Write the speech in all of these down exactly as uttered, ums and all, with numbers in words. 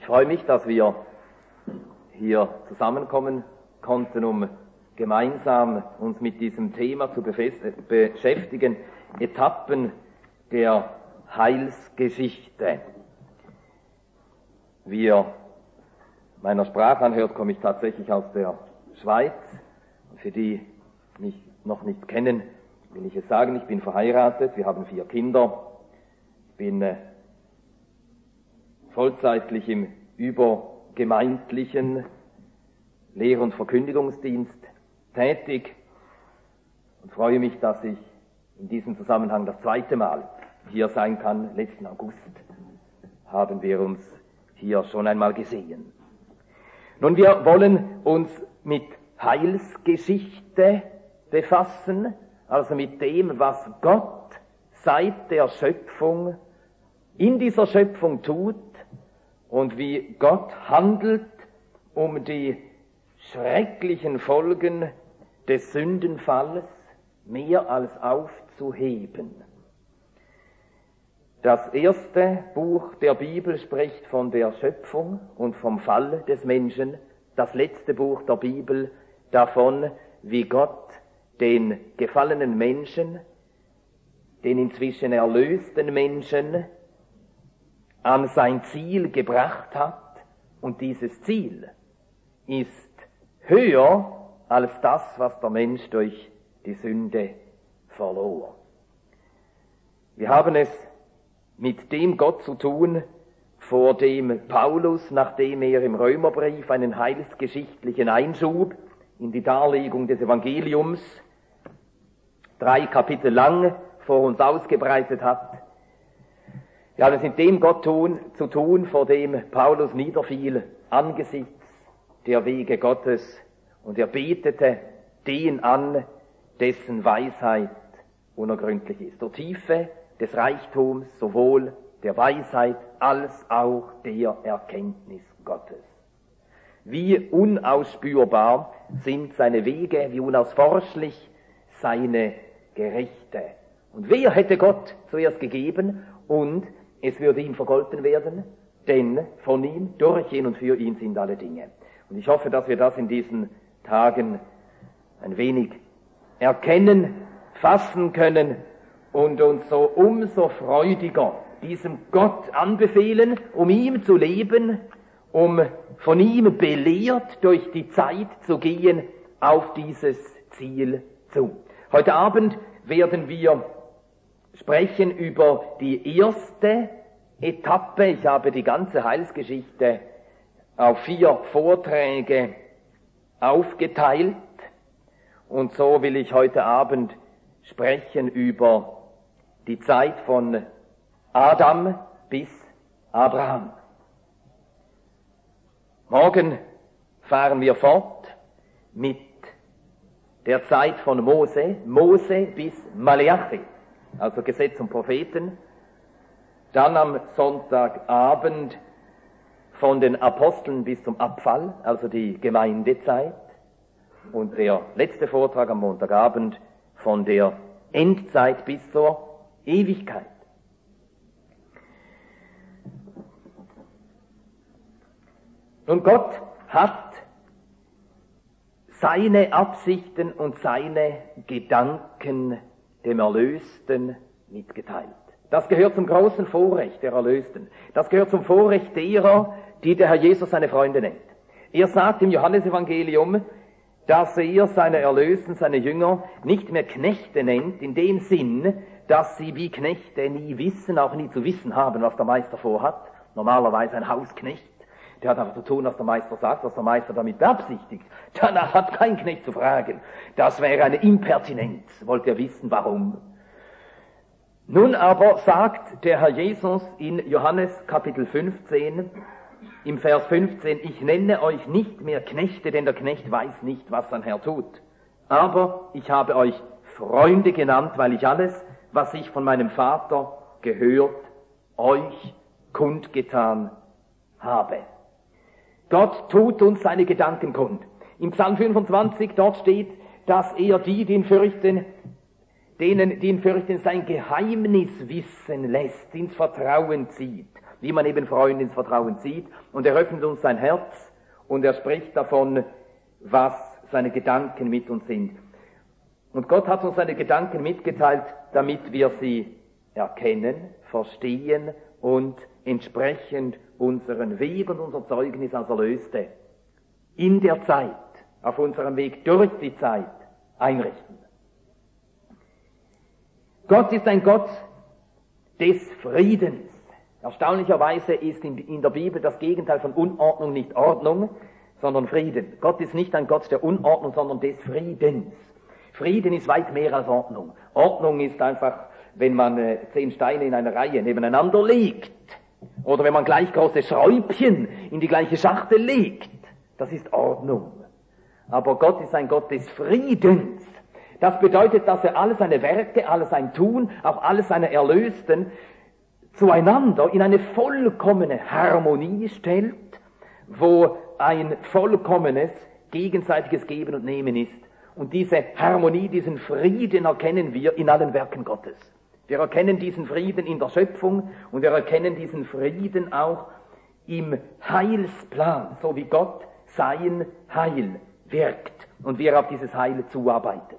Ich freue mich, dass wir hier zusammenkommen konnten, um gemeinsam uns mit diesem Thema zu beschäftigen, Etappen der Heilsgeschichte. Wie ihr meiner Sprache anhört, komme ich tatsächlich aus der Schweiz. Für die mich noch nicht kennen, will ich es sagen, ich bin verheiratet, wir haben vier Kinder, ich bin äh, vollzeitlich im übergemeindlichen Lehr- und Verkündigungsdienst tätig und freue mich, dass ich in diesem Zusammenhang das zweite Mal hier sein kann. Letzten August haben wir uns hier schon einmal gesehen. Nun, wir wollen uns mit Heilsgeschichte befassen, also mit dem, was Gott seit der Schöpfung in dieser Schöpfung tut und wie Gott handelt, um die schrecklichen Folgen des Sündenfalls mehr als aufzuheben. Das erste Buch der Bibel spricht von der Schöpfung und vom Fall des Menschen, das letzte Buch der Bibel davon, wie Gott den gefallenen Menschen, den inzwischen erlösten Menschen, an sein Ziel gebracht hat, und dieses Ziel ist höher als das, was der Mensch durch die Sünde verlor. Wir haben es mit dem Gott zu tun, vor dem Paulus, nachdem er im Römerbrief einen heilsgeschichtlichen Einschub in die Darlegung des Evangeliums drei Kapitel lang vor uns ausgebreitet hat. Wir haben es mit dem Gott tun, zu tun, vor dem Paulus niederfiel angesichts der Wege Gottes, und er betete den an, dessen Weisheit unergründlich ist. Der Tiefe des Reichtums, sowohl der Weisheit als auch der Erkenntnis Gottes. Wie unausspürbar sind seine Wege, wie unausforschlich seine Gerichte. Und wer hätte Gott zuerst gegeben, und es würde ihm vergolten werden, denn von ihm, durch ihn und für ihn sind alle Dinge. Und ich hoffe, dass wir das in diesen Tagen ein wenig erkennen, fassen können und uns so umso freudiger diesem Gott anbefehlen, um ihm zu leben, um von ihm belehrt durch die Zeit zu gehen auf dieses Ziel zu. Heute Abend werden wir sprechen über die erste Etappe. Ich habe die ganze Heilsgeschichte auf vier Vorträge aufgeteilt, und so will ich heute Abend sprechen über die Zeit von Adam bis Abraham. Morgen fahren wir fort mit der Zeit von Mose, Mose bis Maleachi, also Gesetz und Propheten. Dann am Sonntagabend von den Aposteln bis zum Abfall, also die Gemeindezeit. Und der letzte Vortrag am Montagabend von der Endzeit bis zur Ewigkeit. Und Gott hat seine Absichten und seine Gedanken dem Erlösten mitgeteilt. Das gehört zum großen Vorrecht der Erlösten. Das gehört zum Vorrecht derer, die der Herr Jesus seine Freunde nennt. Er sagt im Johannesevangelium, dass er seine Erlösten, seine Jünger, nicht mehr Knechte nennt, in dem Sinn, dass sie wie Knechte nie wissen, auch nie zu wissen haben, was der Meister vorhat. Normalerweise ein Hausknecht, der hat einfach zu tun, was der Meister sagt, was der Meister damit beabsichtigt. Danach hat kein Knecht zu fragen. Das wäre eine Impertinenz. Wollt ihr wissen, warum? Nun aber sagt der Herr Jesus in Johannes Kapitel fünfzehn, im Vers fünfzehn, ich nenne euch nicht mehr Knechte, denn der Knecht weiß nicht, was sein Herr tut. Aber ich habe euch Freunde genannt, weil ich alles, was ich von meinem Vater gehört, euch kundgetan habe. Gott tut uns seine Gedanken kund. Im Psalm fünfundzwanzig, dort steht, dass er die, die ihn fürchten, denen, die ihn fürchten, sein Geheimnis wissen lässt, ins Vertrauen zieht. wie man eben Freunde ins Vertrauen zieht. Und er öffnet uns sein Herz und er spricht davon, was seine Gedanken mit uns sind. Und Gott hat uns seine Gedanken mitgeteilt, damit wir sie erkennen, verstehen und entsprechend unseren Weg und unser Zeugnis als Erlöste in der Zeit, auf unserem Weg durch die Zeit einrichten. Gott ist ein Gott des Friedens. Erstaunlicherweise ist in, in der Bibel das Gegenteil von Unordnung nicht Ordnung, sondern Frieden. Gott ist nicht ein Gott der Unordnung, sondern des Friedens. Frieden ist weit mehr als Ordnung. Ordnung ist einfach, wenn man äh, zehn Steine in einer Reihe nebeneinander legt. Oder wenn man gleich große Schräubchen in die gleiche Schachtel legt. Das ist Ordnung. Aber Gott ist ein Gott des Friedens. Das bedeutet, dass er alle seine Werke, alles sein Tun, auch alles seine Erlösten zueinander in eine vollkommene Harmonie stellt, wo ein vollkommenes gegenseitiges Geben und Nehmen ist. Und diese Harmonie, diesen Frieden erkennen wir in allen Werken Gottes. Wir erkennen diesen Frieden in der Schöpfung und wir erkennen diesen Frieden auch im Heilsplan, so wie Gott sein Heil wirkt und wie er auf dieses Heil zuarbeitet.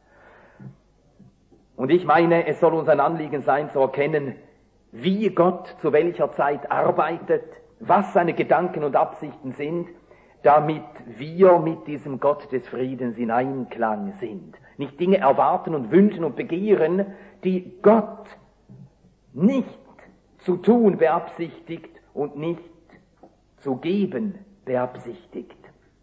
Und ich meine, es soll uns ein Anliegen sein, zu erkennen, wie Gott zu welcher Zeit arbeitet, was seine Gedanken und Absichten sind, damit wir mit diesem Gott des Friedens in Einklang sind. Nicht Dinge erwarten und wünschen und begehren, die Gott nicht zu tun beabsichtigt und nicht zu geben beabsichtigt.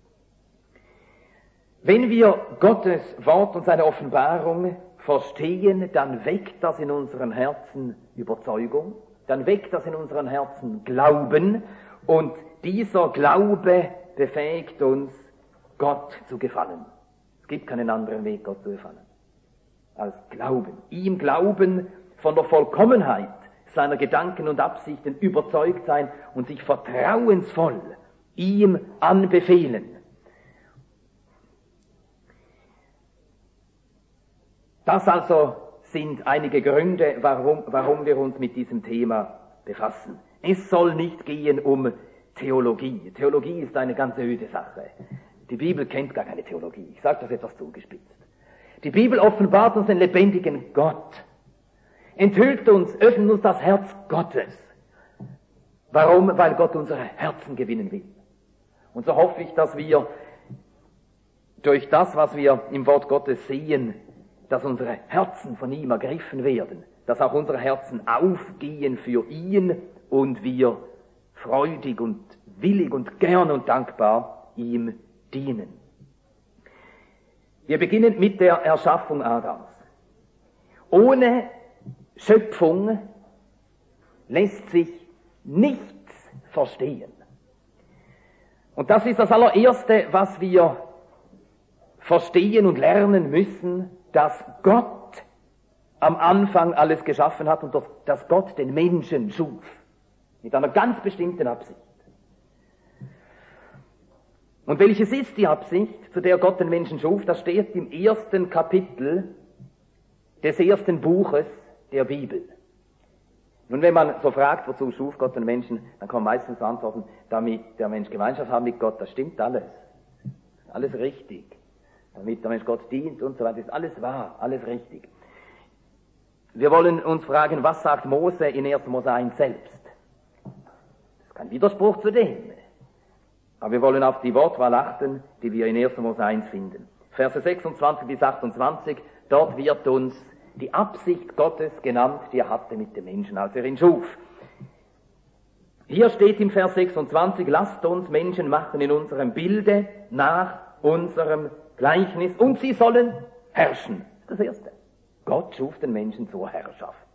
Wenn wir Gottes Wort und seine Offenbarung verstehen, dann weckt das in unseren Herzen Überzeugung, dann weckt das in unseren Herzen Glauben und dieser Glaube befähigt uns, Gott zu gefallen. Es gibt keinen anderen Weg, Gott zu gefallen, als Glauben. Ihm Glauben, von der Vollkommenheit seiner Gedanken und Absichten überzeugt sein und sich vertrauensvoll ihm anbefehlen. Das also sind einige Gründe, warum, warum wir uns mit diesem Thema befassen. Es soll nicht gehen um Theologie. Theologie ist eine ganz öde Sache. Die Bibel kennt gar keine Theologie. Ich sage das etwas zugespitzt. Die Bibel offenbart uns den lebendigen Gott, enthüllt uns, öffnet uns das Herz Gottes. Warum? Weil Gott unsere Herzen gewinnen will. Und so hoffe ich, dass wir durch das, was wir im Wort Gottes sehen, dass unsere Herzen von ihm ergriffen werden, dass auch unsere Herzen aufgehen für ihn und wir freudig und willig und gern und dankbar ihm dienen. Wir beginnen mit der Erschaffung Adams. Ohne Schöpfung lässt sich nichts verstehen. Und das ist das allererste, was wir verstehen und lernen müssen, dass Gott am Anfang alles geschaffen hat und dass Gott den Menschen schuf. Mit einer ganz bestimmten Absicht. Und welches ist die Absicht, zu der Gott den Menschen schuf? Das steht im ersten Kapitel des ersten Buches der Bibel. Nun, wenn man so fragt, wozu schuf Gott den Menschen, dann kann man meistens antworten, damit der Mensch Gemeinschaft hat mit Gott. Das stimmt alles. Alles richtig. Damit der Mensch Gott dient und so weiter. Ist alles wahr, alles richtig. Wir wollen uns fragen, was sagt Mose in erster Mose eins selbst? Das ist kein Widerspruch zu dem. Aber wir wollen auf die Wortwahl achten, die wir in erster Mose eins finden. Verse sechsundzwanzig bis achtundzwanzig, dort wird uns die Absicht Gottes genannt, die er hatte mit dem Menschen, als er ihn schuf. Hier steht im Vers sechsundzwanzig, lasst uns Menschen machen in unserem Bilde, nach unserem Gleichnis, und sie sollen herrschen. Das Erste. Gott schuf den Menschen zur Herrschaft.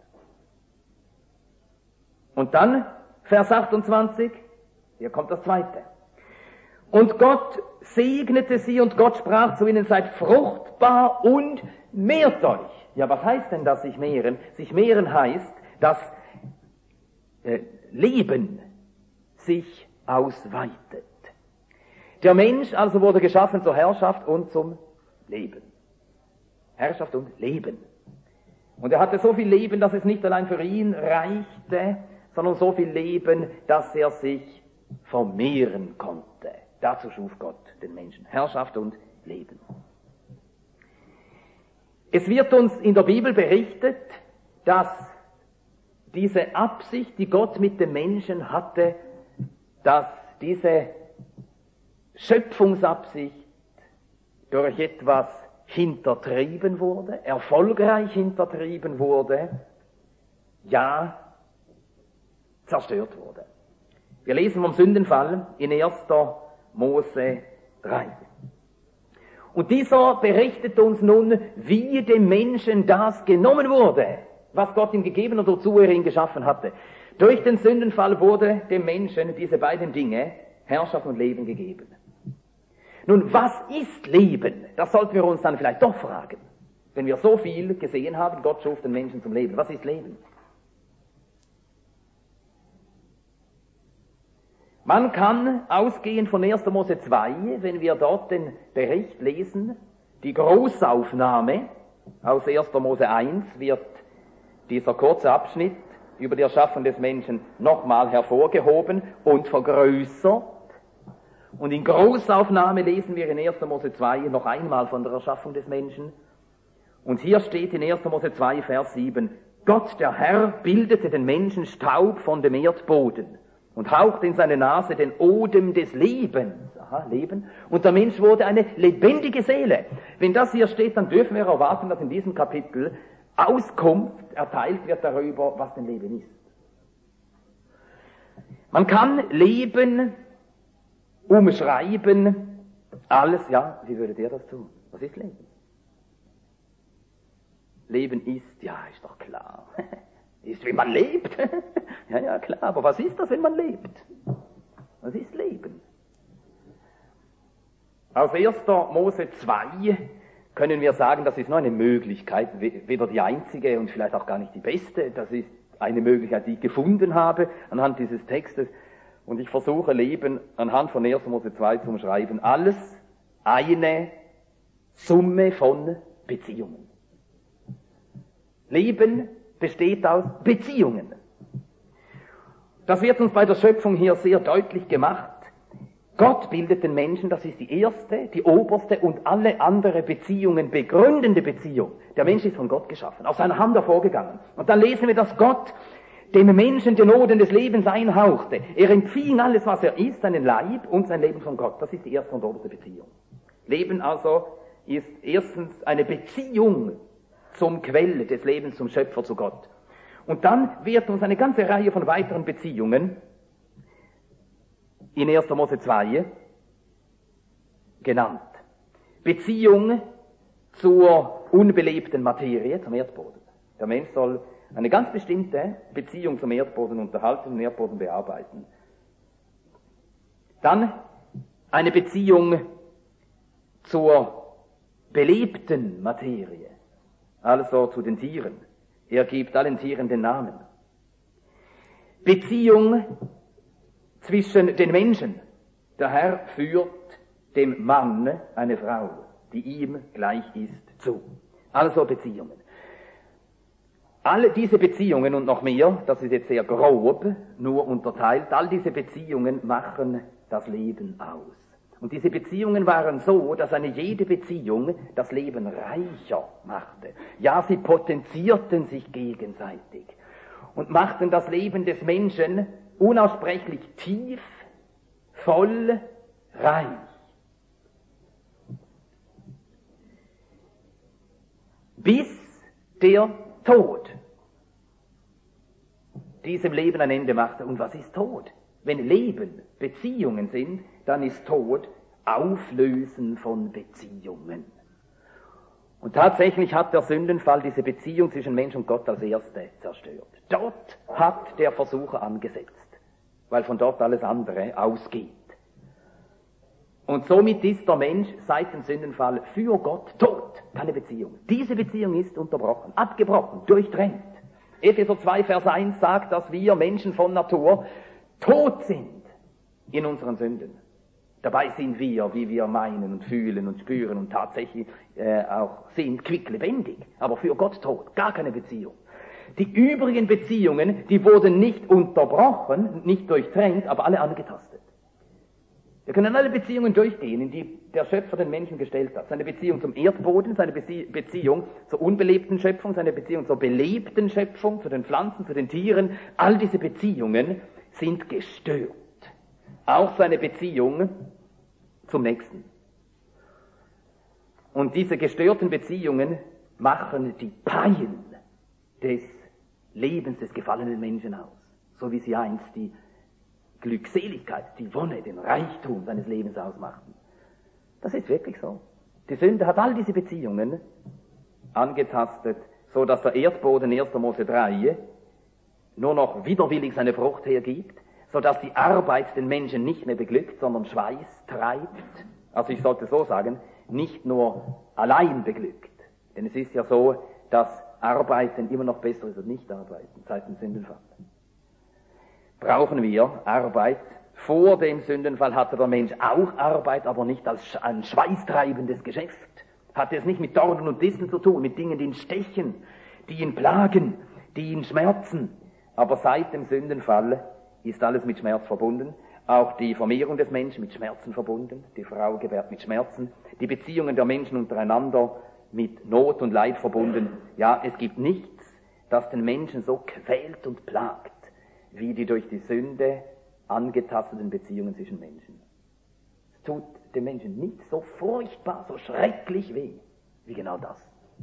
Und dann, Vers achtundzwanzig, hier kommt das Zweite. Und Gott segnete sie und Gott sprach zu ihnen, seid fruchtbar und mehrt euch. Ja, was heißt denn das, sich mehren? Sich mehren heißt, dass äh, Leben sich ausweitet. Der Mensch also wurde geschaffen zur Herrschaft und zum Leben. Herrschaft und Leben. Und er hatte so viel Leben, dass es nicht allein für ihn reichte, sondern so viel Leben, dass er sich vermehren konnte. Dazu schuf Gott den Menschen. Herrschaft und Leben. Es wird uns in der Bibel berichtet, dass diese Absicht, die Gott mit dem Menschen hatte, dass diese Schöpfungsabsicht durch etwas hintertrieben wurde, erfolgreich hintertrieben wurde, ja, zerstört wurde. Wir lesen vom Sündenfall in erster Mose drei. Und dieser berichtet uns nun, wie dem Menschen das genommen wurde, was Gott ihm gegeben und wozu er ihn geschaffen hatte. Durch den Sündenfall wurde dem Menschen diese beiden Dinge, Herrschaft und Leben, gegeben. Nun, was ist Leben? Das sollten wir uns dann vielleicht doch fragen. Wenn wir so viel gesehen haben, Gott schuf den Menschen zum Leben. Was ist Leben? Man kann ausgehend von erster Mose zwei, wenn wir dort den Bericht lesen, die Großaufnahme aus erster Mose eins, wird dieser kurze Abschnitt über die Erschaffung des Menschen nochmal hervorgehoben und vergrößert. Und in Großaufnahme lesen wir in erster Mose zwei noch einmal von der Erschaffung des Menschen. Und hier steht in erster Mose zwei, Vers sieben, Gott, der Herr, bildete den Menschen Staub von dem Erdboden und hauchte in seine Nase den Odem des Lebens. Aha, Leben. Und der Mensch wurde eine lebendige Seele. Wenn das hier steht, dann dürfen wir erwarten, dass in diesem Kapitel Auskunft erteilt wird darüber, was denn Leben ist. Man kann Leben umschreiben, alles, ja, wie würdet ihr das tun? Was ist Leben? Leben ist, ja, ist doch klar. Ist, wie man lebt. Ja, ja, klar, aber was ist das, wenn man lebt? Was ist Leben? Aus erster Mose zwei können wir sagen, das ist nur eine Möglichkeit, weder die einzige und vielleicht auch gar nicht die beste. Das ist eine Möglichkeit, die ich gefunden habe anhand dieses Textes. Und ich versuche Leben anhand von erster Mose zwei zu umschreiben. Alles eine Summe von Beziehungen. Leben besteht aus Beziehungen. Das wird uns bei der Schöpfung hier sehr deutlich gemacht. Gott bildet den Menschen, das ist die erste, die oberste und alle andere Beziehungen begründende Beziehung. Der Mensch ist von Gott geschaffen, aus seiner Hand hervorgegangen. Und dann lesen wir, dass Gott dem Menschen den Odem des Lebens einhauchte. Er empfing alles, was er ist, seinen Leib und sein Leben von Gott. Das ist die erste und oberste Beziehung. Leben also ist erstens eine Beziehung zum Quelle des Lebens, zum Schöpfer, zu Gott. Und dann wird uns eine ganze Reihe von weiteren Beziehungen in erster Mose zwei genannt. Beziehung zur unbelebten Materie, zum Erdboden. Der Mensch soll eine ganz bestimmte Beziehung zum Erdboden unterhalten, den Erdboden bearbeiten. Dann eine Beziehung zur belebten Materie, also zu den Tieren. Er gibt allen Tieren den Namen. Beziehung zwischen den Menschen. Der Herr führt dem Mann eine Frau, die ihm gleich ist, zu. Also Beziehungen. Alle diese Beziehungen und noch mehr, das ist jetzt sehr grob, nur unterteilt, all diese Beziehungen machen das Leben aus. Und diese Beziehungen waren so, dass eine jede Beziehung das Leben reicher machte. Ja, sie potenzierten sich gegenseitig und machten das Leben des Menschen unaussprechlich tief, voll, reich. Bis der Tod diesem Leben ein Ende machte. Und was ist Tod? Wenn Leben Beziehungen sind, dann ist Tod Auflösen von Beziehungen. Und tatsächlich hat der Sündenfall diese Beziehung zwischen Mensch und Gott als erste zerstört. Dort hat der Versucher angesetzt, weil von dort alles andere ausgeht. Und somit ist der Mensch seit dem Sündenfall für Gott tot. Keine Beziehung. Diese Beziehung ist unterbrochen, abgebrochen, durchtrennt. Epheser zwei, Vers eins sagt, dass wir Menschen von Natur tot sind in unseren Sünden. Dabei sind wir, wie wir meinen und fühlen und spüren und tatsächlich äh, auch sind, quicklebendig, aber für Gott tot, gar keine Beziehung. Die übrigen Beziehungen, die wurden nicht unterbrochen, nicht durchtränkt, aber alle angetastet. Wir können alle Beziehungen durchgehen, in die der Schöpfer den Menschen gestellt hat. Seine Beziehung zum Erdboden, seine Bezie- Beziehung zur unbelebten Schöpfung, seine Beziehung zur belebten Schöpfung, zu den Pflanzen, zu den Tieren. All diese Beziehungen sind gestört. Auch seine Beziehung zum Nächsten. Und diese gestörten Beziehungen machen die Pein des Lebens des gefallenen Menschen aus. So wie sie einst die Glückseligkeit, die Wonne, den Reichtum seines Lebens ausmachten. Das ist wirklich so. Die Sünde hat all diese Beziehungen angetastet, so dass der Erdboden erster Mose drei nur noch widerwillig seine Frucht hergibt, so dass die Arbeit den Menschen nicht mehr beglückt, sondern Schweiß treibt. Also ich sollte so sagen, nicht nur allein beglückt. Denn es ist ja so, dass Arbeiten immer noch besser ist als Nicht-Arbeiten seit dem Sündenfall. Brauchen wir Arbeit? Vor dem Sündenfall hatte der Mensch auch Arbeit, aber nicht als ein schweißtreibendes Geschäft. Hatte es nicht mit Dornen und Disteln zu tun, mit Dingen, die ihn stechen, die ihn plagen, die ihn schmerzen. Aber seit dem Sündenfall ist alles mit Schmerz verbunden. Auch die Vermehrung des Menschen mit Schmerzen verbunden. Die Frau gebärt mit Schmerzen. Die Beziehungen der Menschen untereinander mit Not und Leid verbunden. Ja, es gibt nichts, das den Menschen so quält und plagt, wie die durch die Sünde angetasteten Beziehungen zwischen Menschen. Es tut dem Menschen nicht so furchtbar, so schrecklich weh, wie genau das.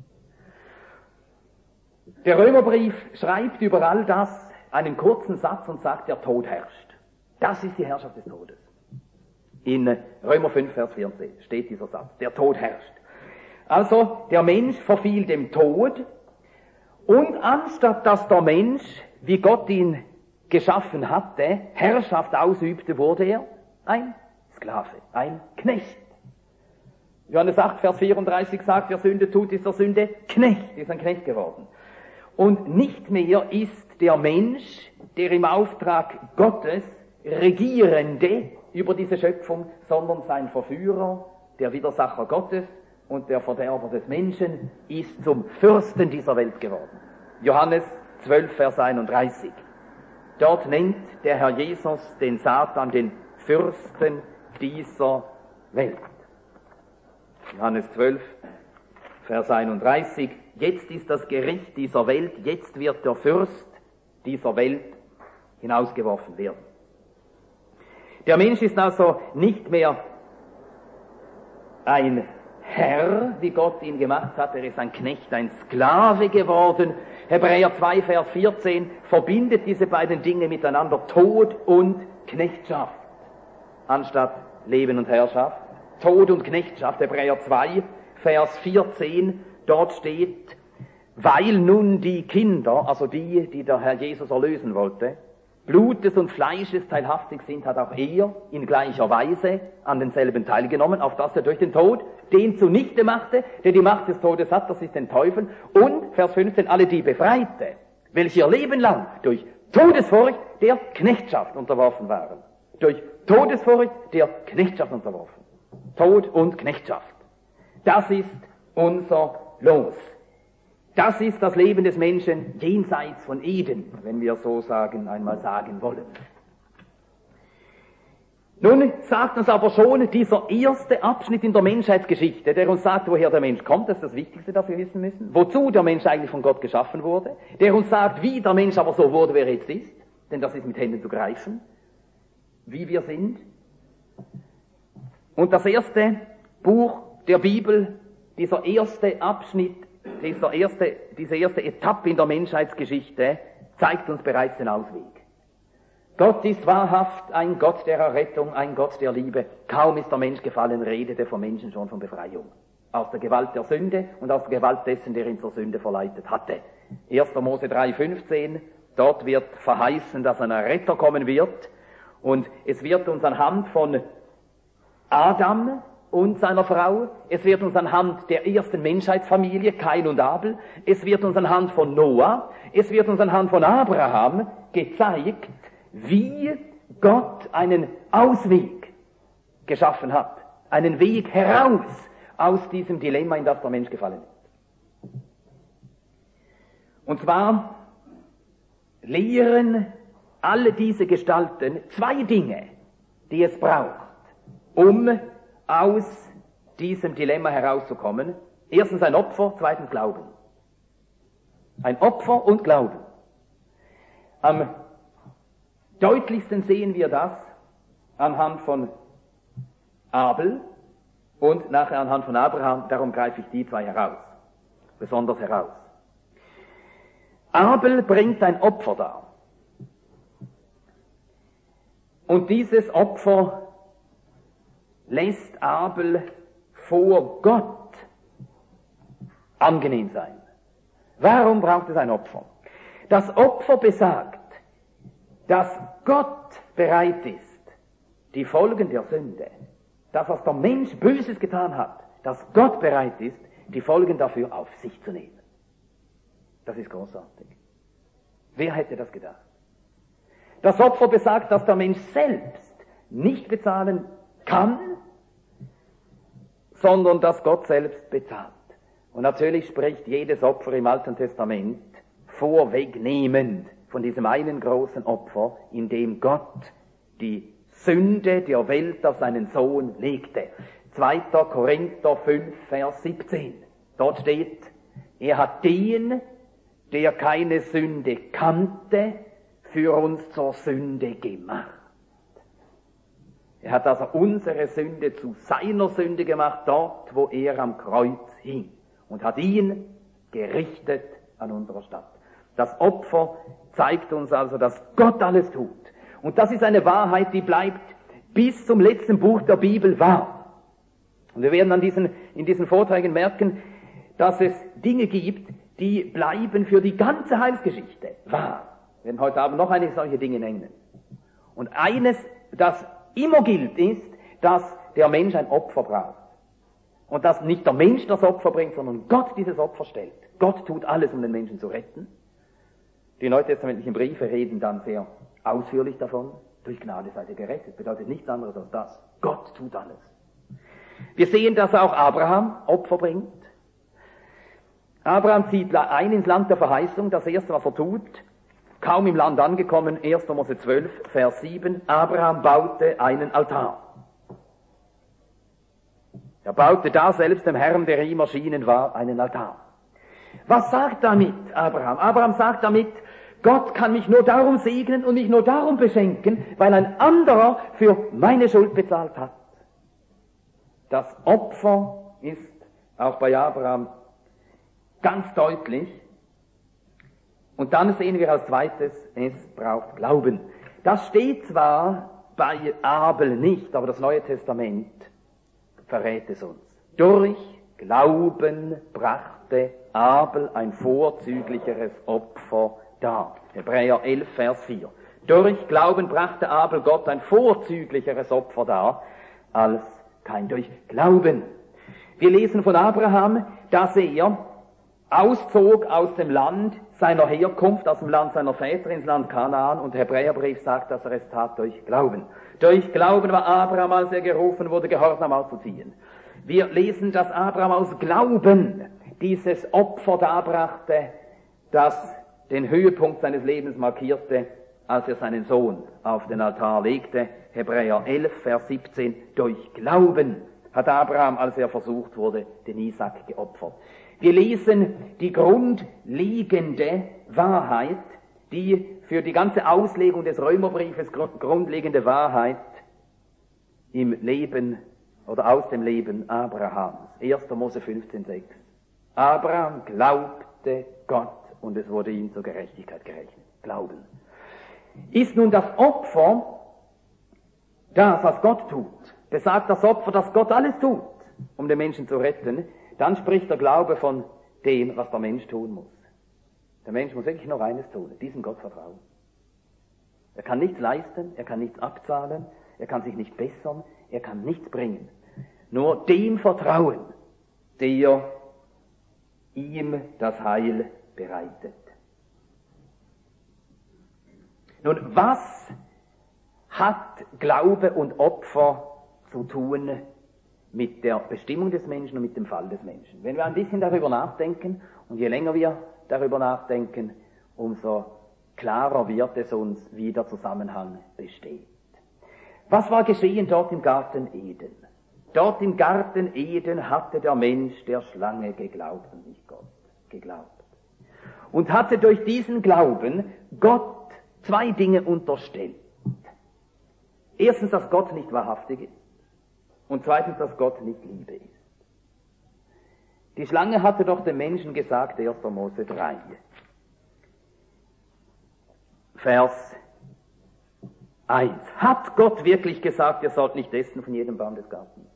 Der Römerbrief schreibt über all das einen kurzen Satz und sagt, der Tod herrscht. Das ist die Herrschaft des Todes. In Römer fünf, Vers vierzehn steht dieser Satz, der Tod herrscht. Also, der Mensch verfiel dem Tod, und anstatt dass der Mensch, wie Gott ihn geschaffen hatte, Herrschaft ausübte, wurde er ein Sklave, ein Knecht. Johannes acht, Vers vierunddreißig sagt, wer Sünde tut, ist der Sünde Knecht, ist ein Knecht geworden. Und nicht mehr ist der Mensch, der im Auftrag Gottes Regierende über diese Schöpfung, sondern sein Verführer, der Widersacher Gottes und der Verderber des Menschen, ist zum Fürsten dieser Welt geworden. Johannes zwölf, Vers einunddreißig. Dort nennt der Herr Jesus den Satan den Fürsten dieser Welt. Johannes zwölf, Vers einunddreißig. Jetzt ist das Gericht dieser Welt, jetzt wird der Fürst dieser Welt hinausgeworfen werden. Der Mensch ist also nicht mehr ein Herr, wie Gott ihn gemacht hat, er ist ein Knecht, ein Sklave geworden. Hebräer zwei, Vers vierzehn verbindet diese beiden Dinge miteinander, Tod und Knechtschaft, anstatt Leben und Herrschaft. Tod und Knechtschaft, Hebräer zwei, Vers vierzehn, dort steht, weil nun die Kinder, also die, die der Herr Jesus erlösen wollte, Blutes und Fleisches teilhaftig sind, hat auch er in gleicher Weise an denselben teilgenommen, auf dass er durch den Tod den zunichte machte, der die Macht des Todes hat, das ist den Teufel, und, Vers fünfzehn, alle die befreite, welche ihr Leben lang durch Todesfurcht der Knechtschaft unterworfen waren. Durch Todesfurcht der Knechtschaft unterworfen. Tod und Knechtschaft. Das ist unser Los. Das ist das Leben des Menschen jenseits von Eden, wenn wir so sagen, einmal sagen wollen. Nun sagt uns aber schon dieser erste Abschnitt in der Menschheitsgeschichte, der uns sagt, woher der Mensch kommt, das ist das Wichtigste, das wir wissen müssen, wozu der Mensch eigentlich von Gott geschaffen wurde, der uns sagt, wie der Mensch aber so wurde, wer er jetzt ist, denn das ist mit Händen zu greifen, wie wir sind. Und das erste Buch der Bibel, dieser erste Abschnitt, dieser erste, diese erste Etappe in der Menschheitsgeschichte zeigt uns bereits den Ausweg. Gott ist wahrhaft ein Gott der Errettung, ein Gott der Liebe. Kaum ist der Mensch gefallen, redete vom Menschen schon von Befreiung. Aus der Gewalt der Sünde und aus der Gewalt dessen, der ihn zur Sünde verleitet hatte. erster Mose drei, fünfzehn, dort wird verheißen, dass ein Retter kommen wird. Und es wird uns anhand von Adam und seiner Frau, es wird uns anhand der ersten Menschheitsfamilie, Kain und Abel, es wird uns anhand von Noah, es wird uns anhand von Abraham gezeigt, wie Gott einen Ausweg geschaffen hat, einen Weg heraus aus diesem Dilemma, in das der Mensch gefallen ist. Und zwar lehren alle diese Gestalten zwei Dinge, die es braucht, um aus diesem Dilemma herauszukommen. Erstens ein Opfer, zweitens Glauben. Ein Opfer und Glauben. Am deutlichsten sehen wir das anhand von Abel und nachher anhand von Abraham. Darum greife ich die zwei heraus, besonders heraus. Abel bringt ein Opfer dar. Und dieses Opfer lässt Abel vor Gott angenehm sein. Warum braucht es ein Opfer? Das Opfer besagt, dass Gott bereit ist, die Folgen der Sünde, das, was der Mensch Böses getan hat, dass Gott bereit ist, die Folgen dafür auf sich zu nehmen. Das ist großartig. Wer hätte das gedacht? Das Opfer besagt, dass der Mensch selbst nicht bezahlen kann, sondern dass Gott selbst bezahlt. Und natürlich spricht jedes Opfer im Alten Testament vorwegnehmend von diesem einen großen Opfer, in dem Gott die Sünde der Welt auf seinen Sohn legte. zweiter Korinther fünf, Vers siebzehn. Dort steht, er hat den, der keine Sünde kannte, für uns zur Sünde gemacht. Er hat also unsere Sünde zu seiner Sünde gemacht, dort, wo er am Kreuz hing, und hat ihn gerichtet an unserer Stadt. Das Opfer zeigt uns also, dass Gott alles tut. Und das ist eine Wahrheit, die bleibt bis zum letzten Buch der Bibel wahr. Und wir werden an diesen, in diesen Vorträgen merken, dass es Dinge gibt, die bleiben für die ganze Heilsgeschichte wahr. Wir werden heute Abend noch einige solche Dinge nennen. Und eines, das immer gilt, ist, dass der Mensch ein Opfer braucht. Und dass nicht der Mensch das Opfer bringt, sondern Gott dieses Opfer stellt. Gott tut alles, um den Menschen zu retten. Die neutestamentlichen Briefe reden dann sehr ausführlich davon. Durch Gnade seid ihr gerettet. Bedeutet nichts anderes als das. Gott tut alles. Wir sehen, dass auch Abraham Opfer bringt. Abraham zieht ein ins Land der Verheißung. Das erste, was er tut, kaum im Land angekommen, erster Mose zwölf, Vers sieben, Abraham baute einen Altar. Er baute da selbst dem Herrn, der ihm erschienen war, einen Altar. Was sagt damit Abraham? Abraham sagt damit, Gott kann mich nur darum segnen und mich nur darum beschenken, weil ein anderer für meine Schuld bezahlt hat. Das Opfer ist auch bei Abraham ganz deutlich. Und dann sehen wir als zweites, es braucht Glauben. Das steht zwar bei Abel nicht, aber das Neue Testament verrät es uns. Durch Glauben brachte Abel ein vorzüglicheres Opfer dar. Hebräer elf, Vers vier. Durch Glauben brachte Abel Gott ein vorzüglicheres Opfer dar als kein durch Glauben. Wir lesen von Abraham, dass er auszog aus dem Land seiner Herkunft, aus dem Land seiner Väter ins Land Kanaan, und der Hebräerbrief sagt, dass er es tat durch Glauben. Durch Glauben war Abraham, als er gerufen wurde, gehorsam auszuziehen. Wir lesen, dass Abraham aus Glauben dieses Opfer darbrachte, das den Höhepunkt seines Lebens markierte, als er seinen Sohn auf den Altar legte. Hebräer elf, Vers siebzehn. Durch Glauben hat Abraham, als er versucht wurde, den Isaak geopfert. Wir lesen die grundlegende Wahrheit, die für die ganze Auslegung des Römerbriefes grundlegende Wahrheit im Leben oder aus dem Leben Abrahams. erster Mose fünfzehn, sechs. Abraham glaubte Gott und es wurde ihm zur Gerechtigkeit gerechnet. Glauben. Ist nun das Opfer das, was Gott tut, besagt das Opfer, dass Gott alles tut, um den Menschen zu retten, dann spricht der Glaube von dem, was der Mensch tun muss. Der Mensch muss wirklich nur eines tun, diesem Gott vertrauen. Er kann nichts leisten, er kann nichts abzahlen, er kann sich nicht bessern, er kann nichts bringen. Nur dem vertrauen, der ihm das Heil bereitet. Nun, was hat Glaube und Opfer zu tun mit der Bestimmung des Menschen und mit dem Fall des Menschen? Wenn wir ein bisschen darüber nachdenken, und je länger wir darüber nachdenken, umso klarer wird es uns, wie der Zusammenhang besteht. Was war geschehen dort im Garten Eden? Dort im Garten Eden hatte der Mensch der Schlange geglaubt und nicht Gott geglaubt. Und hatte durch diesen Glauben Gott zwei Dinge unterstellt. Erstens, dass Gott nicht wahrhaftig ist. Und zweitens, dass Gott nicht Liebe ist. Die Schlange hatte doch dem Menschen gesagt, erster Mose drei, Vers eins. Hat Gott wirklich gesagt, ihr sollt nicht essen von jedem Baum des Gartens?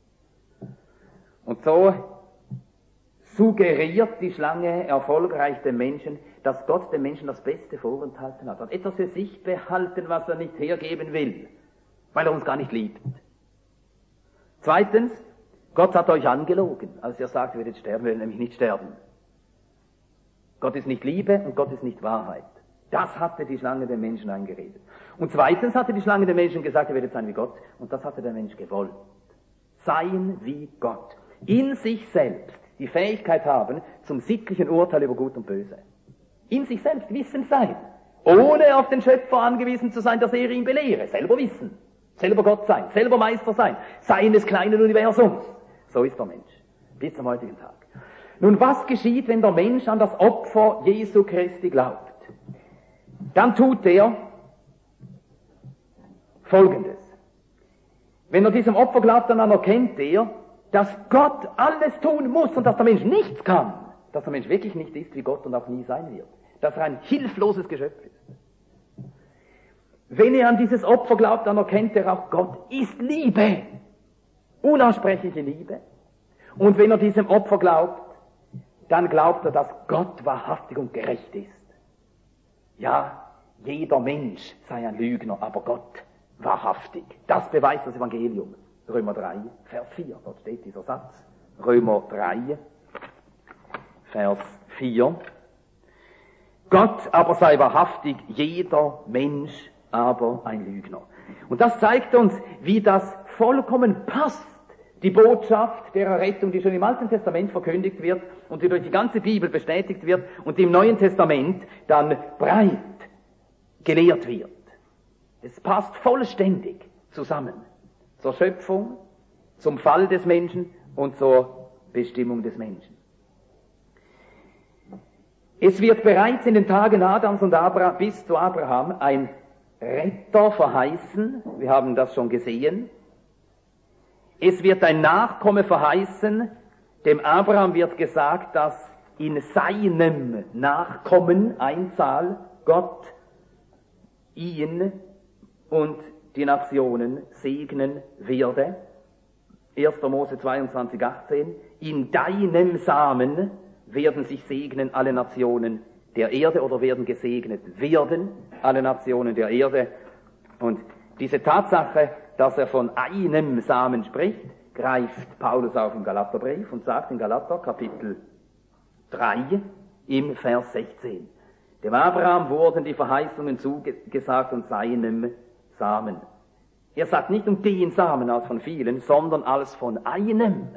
Und so suggeriert die Schlange erfolgreich dem Menschen, dass Gott dem Menschen das Beste vorenthalten hat. Hat etwas für sich behalten, was er nicht hergeben will, weil er uns gar nicht liebt. Zweitens, Gott hat euch angelogen, als er sagt, ihr werdet sterben, wir werden nämlich nicht sterben. Gott ist nicht Liebe und Gott ist nicht Wahrheit. Das hatte die Schlange dem Menschen eingeredet. Und zweitens hatte die Schlange dem Menschen gesagt, ihr werdet sein wie Gott, und das hatte der Mensch gewollt. Sein wie Gott. In sich selbst die Fähigkeit haben zum sittlichen Urteil über Gut und Böse. In sich selbst Wissen sein, ohne auf den Schöpfer angewiesen zu sein, dass er ihn belehre. Selber wissen, selber Gott sein, selber Meister sein, seines kleinen Universums. So ist der Mensch, bis zum heutigen Tag. Nun, was geschieht, wenn der Mensch an das Opfer Jesu Christi glaubt? Dann tut er Folgendes. Wenn er diesem Opfer glaubt, dann erkennt er, dass Gott alles tun muss und dass der Mensch nichts kann. Dass der Mensch wirklich nicht ist wie Gott und auch nie sein wird. Dass er ein hilfloses Geschöpf ist. Wenn er an dieses Opfer glaubt, dann erkennt er auch, Gott ist Liebe. Unaussprechliche Liebe. Und wenn er diesem Opfer glaubt, dann glaubt er, dass Gott wahrhaftig und gerecht ist. Ja, jeder Mensch sei ein Lügner, aber Gott wahrhaftig. Das beweist das Evangelium. Römer drei, Vers vier, dort steht dieser Satz. Römer drei, Vers vier. Gott aber sei wahrhaftig, jeder Mensch aber ein Lügner. Und das zeigt uns, wie das vollkommen passt, die Botschaft der Errettung, die schon im Alten Testament verkündigt wird und die durch die ganze Bibel bestätigt wird und die im Neuen Testament dann breit gelehrt wird. Es passt vollständig zusammen. Zur Schöpfung, zum Fall des Menschen und zur Bestimmung des Menschen. Es wird bereits in den Tagen Adams und Abraham, bis zu Abraham ein Retter verheißen. Wir haben das schon gesehen. Es wird ein Nachkomme verheißen. Dem Abraham wird gesagt, dass in seinem Nachkommen, Einzahl, Gott ihn und die Nationen segnen werde. erster Mose zweiundzwanzig, achtzehn. In deinem Samen werden sich segnen alle Nationen der Erde oder werden gesegnet werden alle Nationen der Erde. Und diese Tatsache, dass er von einem Samen spricht, greift Paulus auf im Galaterbrief und sagt in Galater Kapitel drei im Vers sechzehn. Dem Abraham wurden die Verheißungen zugesagt und seinem Samen. Er sagt nicht um den Samen als von vielen, sondern als von einem.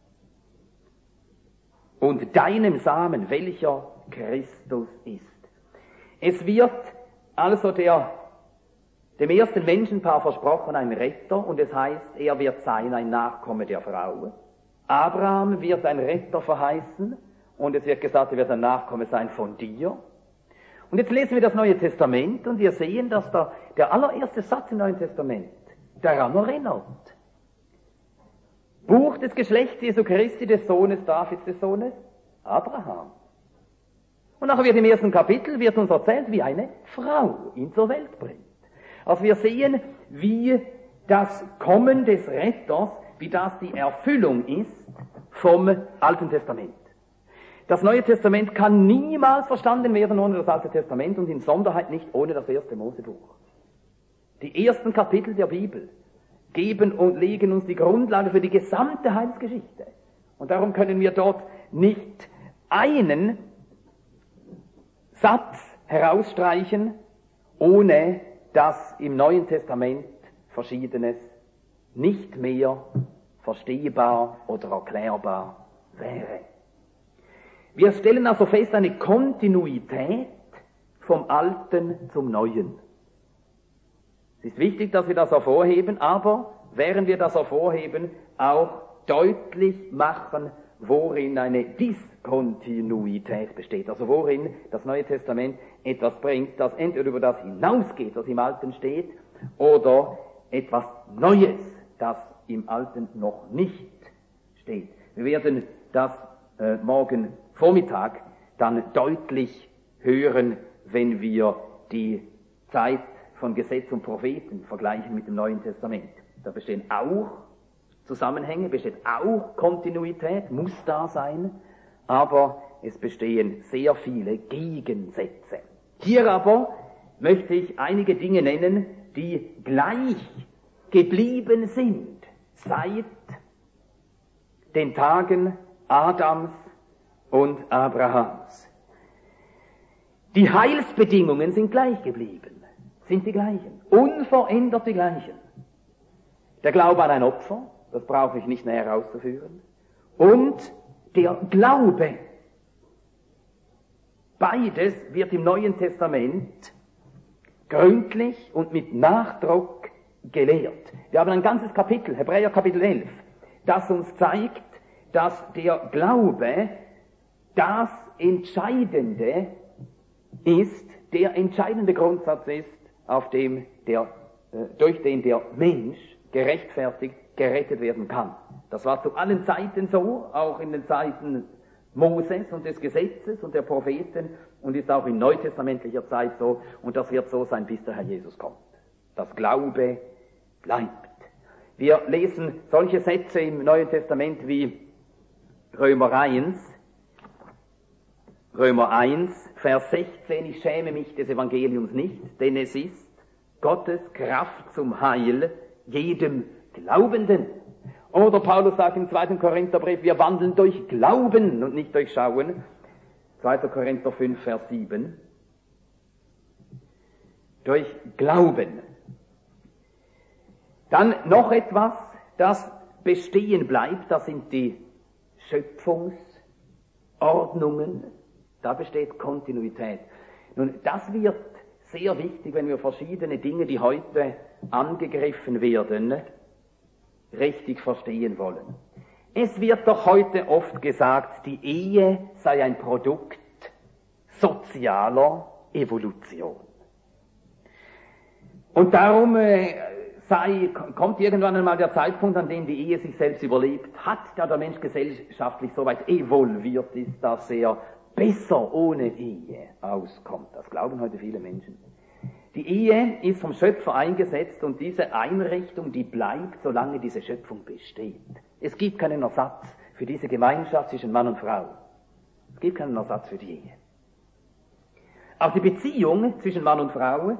Und deinem Samen, welcher Christus ist. Es wird also der, dem ersten Menschenpaar versprochen ein Retter, und es heißt, er wird sein ein Nachkomme der Frau. Abraham wird ein Retter verheißen, und es wird gesagt, er wird ein Nachkomme sein von dir. Und jetzt lesen wir das Neue Testament und wir sehen, dass der, der allererste Satz im Neuen Testament daran erinnert. Buch des Geschlechts Jesu Christi, des Sohnes Davids, des Sohnes Abraham. Und nachher wird im ersten Kapitel wird uns erzählt, wie eine Frau ihn zur Welt bringt. Also wir sehen, wie das Kommen des Retters, wie das die Erfüllung ist vom Alten Testament. Das Neue Testament kann niemals verstanden werden ohne das Alte Testament und in Sonderheit nicht ohne das erste Mosebuch. Die ersten Kapitel der Bibel geben und legen uns die Grundlage für die gesamte Heilsgeschichte. Und darum können wir dort nicht einen Satz herausstreichen, ohne dass im Neuen Testament Verschiedenes nicht mehr verstehbar oder erklärbar wäre. Wir stellen also fest eine Kontinuität vom Alten zum Neuen. Es ist wichtig, dass wir das hervorheben, aber während wir das hervorheben, auch deutlich machen, worin eine Diskontinuität besteht. Also worin das Neue Testament etwas bringt, das entweder über das hinausgeht, was im Alten steht, oder etwas Neues, das im Alten noch nicht steht. Wir werden das äh, morgen Vormittag dann deutlich hören, wenn wir die Zeit von Gesetz und Propheten vergleichen mit dem Neuen Testament. Da bestehen auch Zusammenhänge, besteht auch Kontinuität, muss da sein, aber es bestehen sehr viele Gegensätze. Hier aber möchte ich einige Dinge nennen, die gleich geblieben sind seit den Tagen Adams und Abrahams. Die Heilsbedingungen sind gleich geblieben, sind die gleichen, unverändert die gleichen. Der Glaube an ein Opfer, das brauche ich nicht näher auszuführen, und der Glaube. Beides wird im Neuen Testament gründlich und mit Nachdruck gelehrt. Wir haben ein ganzes Kapitel, Hebräer Kapitel elf, das uns zeigt, dass der Glaube das Entscheidende ist, der entscheidende Grundsatz ist, auf dem der, äh, durch den der Mensch gerechtfertigt, gerettet werden kann. Das war zu allen Zeiten so, auch in den Zeiten Moses und des Gesetzes und der Propheten, und ist auch in neutestamentlicher Zeit so, und das wird so sein, bis der Herr Jesus kommt. Das Glaube bleibt. Wir lesen solche Sätze im Neuen Testament wie Römer eins, Römer eins, Vers sechzehn, ich schäme mich des Evangeliums nicht, denn es ist Gottes Kraft zum Heil jedem Glaubenden. Oder Paulus sagt im zweiten Korintherbrief, wir wandeln durch Glauben und nicht durch Schauen. zweiter Korinther fünf, Vers sieben. Durch Glauben. Dann noch etwas, das bestehen bleibt, das sind die Schöpfungsordnungen. Da besteht Kontinuität. Nun, das wird sehr wichtig, wenn wir verschiedene Dinge, die heute angegriffen werden, richtig verstehen wollen. Es wird doch heute oft gesagt, die Ehe sei ein Produkt sozialer Evolution. Und darum äh, sei, kommt irgendwann einmal der Zeitpunkt, an dem die Ehe sich selbst überlebt hat, da der Mensch gesellschaftlich so weit evolviert ist, dass er besser ohne Ehe auskommt. Das glauben heute viele Menschen. Die Ehe ist vom Schöpfer eingesetzt, und diese Einrichtung, die bleibt, solange diese Schöpfung besteht. Es gibt keinen Ersatz für diese Gemeinschaft zwischen Mann und Frau. Es gibt keinen Ersatz für die Ehe. Auch die Beziehung zwischen Mann und Frau,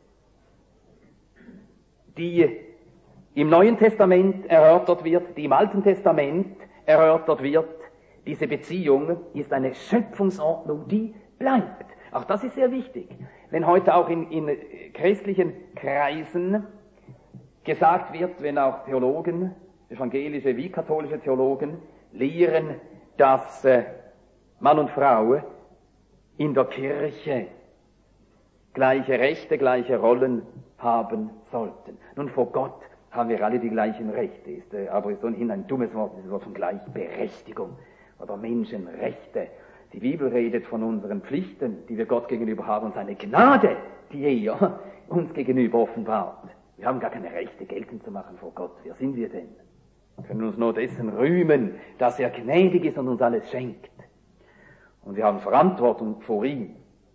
die im Neuen Testament erörtert wird, die im Alten Testament erörtert wird, diese Beziehung ist eine Schöpfungsordnung, die bleibt. Auch das ist sehr wichtig. Wenn heute auch in, in christlichen Kreisen gesagt wird, wenn auch Theologen, evangelische wie katholische Theologen, lehren, dass äh, Mann und Frau in der Kirche gleiche Rechte, gleiche Rollen haben sollten. Nun, vor Gott haben wir alle die gleichen Rechte, ist äh, aber ist ohnehin ein dummes Wort, das Wort von Gleichberechtigung oder Menschenrechte. Die Bibel redet von unseren Pflichten, die wir Gott gegenüber haben, und seine Gnade, die er uns gegenüber offenbart. Wir haben gar keine Rechte geltend zu machen vor Gott. Wer sind wir denn? Wir können uns nur dessen rühmen, dass er gnädig ist und uns alles schenkt. Und wir haben Verantwortung vor ihm.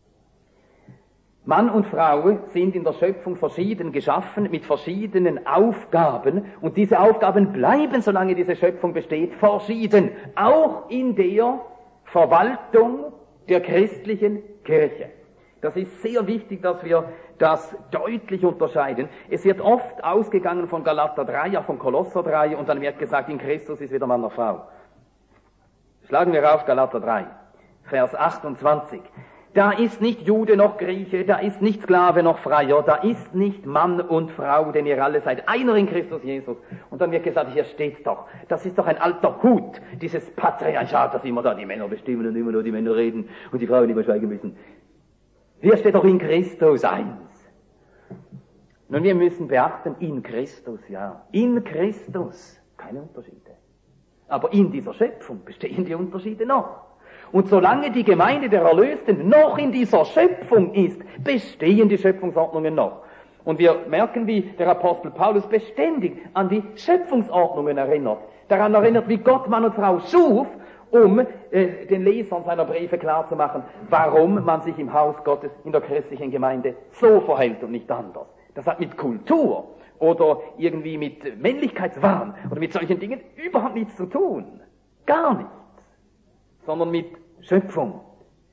Mann und Frau sind in der Schöpfung verschieden geschaffen, mit verschiedenen Aufgaben, und diese Aufgaben bleiben, solange diese Schöpfung besteht, verschieden. Auch in der Verwaltung der christlichen Kirche. Das ist sehr wichtig, dass wir das deutlich unterscheiden. Es wird oft ausgegangen von Galater drei, ja von Kolosser drei, und dann wird gesagt, in Christus ist weder Mann noch Frau. Schlagen wir auf Galater drei, Vers achtundzwanzig. Da ist nicht Jude noch Grieche, da ist nicht Sklave noch Freier, da ist nicht Mann und Frau, denn ihr alle seid einer in Christus Jesus. Und dann wird gesagt, hier steht's doch, das ist doch ein alter Hut, dieses Patriarchat, dass immer da die Männer bestimmen und immer nur die Männer reden und die Frauen immer schweigen müssen. Hier steht doch in Christus eins. Nun, wir müssen beachten, in Christus, ja. In Christus, keine Unterschiede. Aber in dieser Schöpfung bestehen die Unterschiede noch. Und solange die Gemeinde der Erlösten noch in dieser Schöpfung ist, bestehen die Schöpfungsordnungen noch. Und wir merken, wie der Apostel Paulus beständig an die Schöpfungsordnungen erinnert. Daran erinnert, wie Gott Mann und Frau schuf, um äh, den Lesern seiner Briefe klarzumachen, warum man sich im Haus Gottes, in der christlichen Gemeinde so verhält und nicht anders. Das hat mit Kultur oder irgendwie mit Männlichkeitswahn oder mit solchen Dingen überhaupt nichts zu tun. Gar nichts. Sondern mit Schöpfung.